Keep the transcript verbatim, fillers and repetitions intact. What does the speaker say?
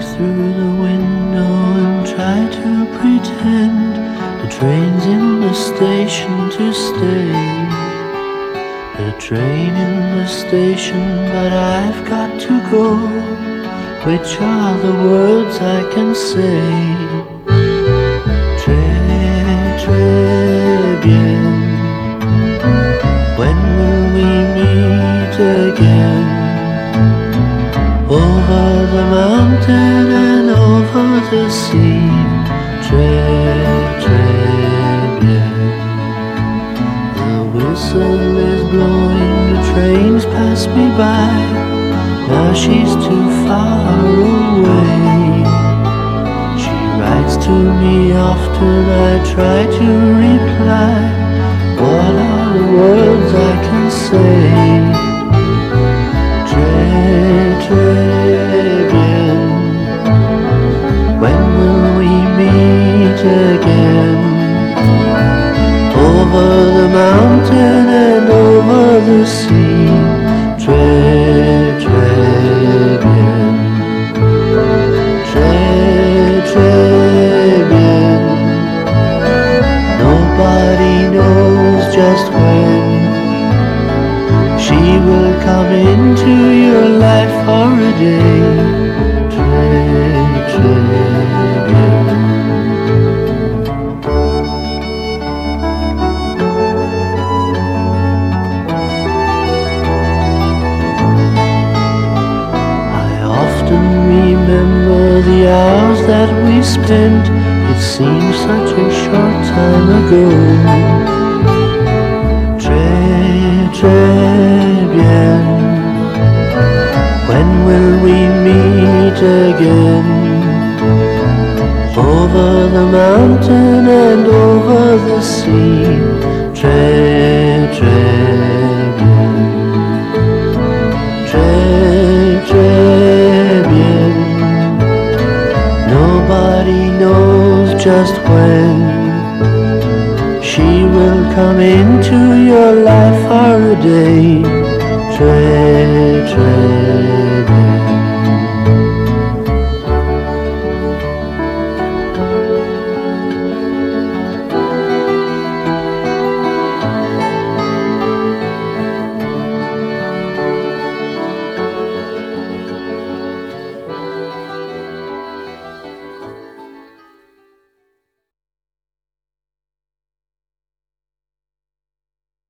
through the window and try to pretend the train's in the station to stay. The train in the station, but I've got to go. Which are the words I can say? Très, très bien. When will we meet again? Over the mountain and over the sea. Très, très bien. The whistle is blowing, the trains pass me by. Now she's too far away. She writes to me often, I try to reply. What are the words I can say? Très, très bien. When will we meet again? Over the mountain and over the sea. Très, très bien. Très, très bien. Nobody knows just when she will come into your life for a day. Très, très bien. Remember the hours that we spent. It seems such a short time ago. Très, très bien. When will we meet again? Over the mountain and over the sea. Très, très bien. Très, très bien. Nobody knows just when she will come into your life for a day. Très, très